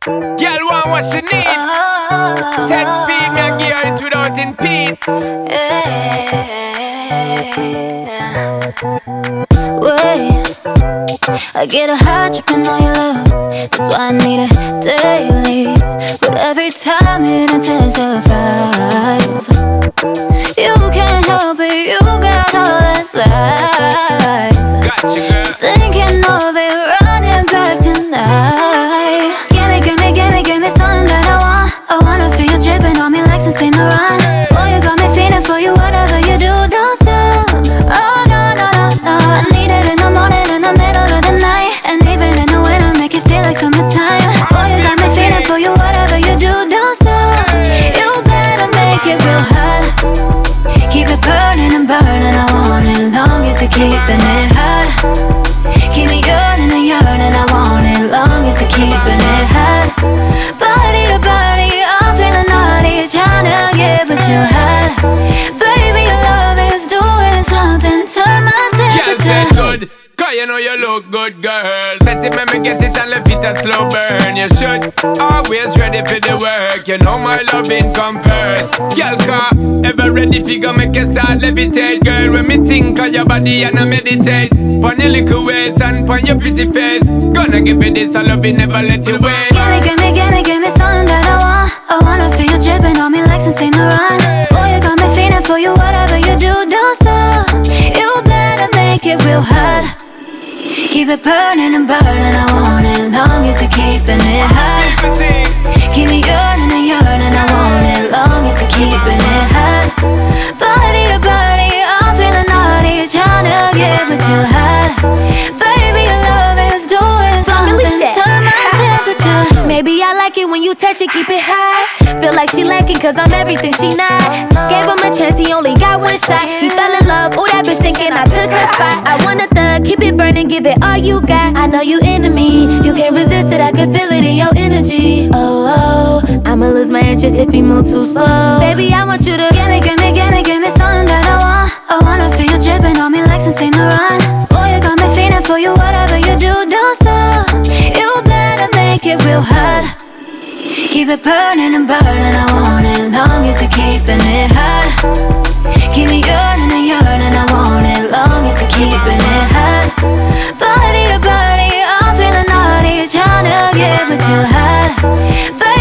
Girl want what she need. Set speed, me and gear it without impede. Wait, I get a high tripping on your love. That's why I need it daily. But every time it intensifies. You can't help it, you got all that's lies. Got you, girl. Just thinking of it, running back tonight. Give me something that I want. I wanna feel you dripping on me like since in the run. Oh, you got me feeling for you, whatever you do, don't stop. Oh, no, no, no, no. I need it in the morning, in the middle of the night. And even in the winter, make it feel like summertime. Oh, you got me feeling for you, whatever you do, don't stop. You better make it real hot. Keep it burning and burning, I want it long as you're keeping it hot. Keep me yearning and yearning, I want it long as you're keeping it hot. Body to body, I'm feeling naughty, tryna get but you hot. Baby, your love is doing something, turn my temperature. Girl, feel good, cause you know you look good, girl. Set it, make me get it and left it a slow burn. You should always ready for the work. You know my loving come first. Girl, car, ever ready figure make you start levitate. Girl, when me think of your body and I meditate pon your little waist and pon your pretty face. Gonna give you this, I love it, never let you wait. Give me something that I want. I wanna feel you dripping on me like since in the run. Oh, you got me feeling for you, whatever you do, don't stop. You better make it real hot. Keep it burning and burning, I want it long as you're keeping it hot. Keep me yearning and yearning, I want it long as you're keeping it hot. Body to body, I'm feeling naughty, tryna get with you hot. Baby, your love is doing something, turn my temperature. Maybe I like it when you touch it, keep it high. Feel like she lacking cause I'm everything she not. Gave him a chance, he only got one shot. He fell in love, ooh that bitch thinking I took her spot. I want a thug, keep it burning, give it all you got. I know you into me, you can't resist it, I can feel it in your energy. Oh, I'ma lose my interest if he move too slow. Baby, I want you to give me something that I want. I wanna feel you dripping on me like since in the run. Oh, you got me feeling for you, whatever you do, don't stop. You better make it real hot. Keep it burning and burning, I want it long as you're keeping it hot. Keep me yearning and yearning, I want it long as you're keeping it hot. Body to body, I'm feeling naughty, tryna get with you hot.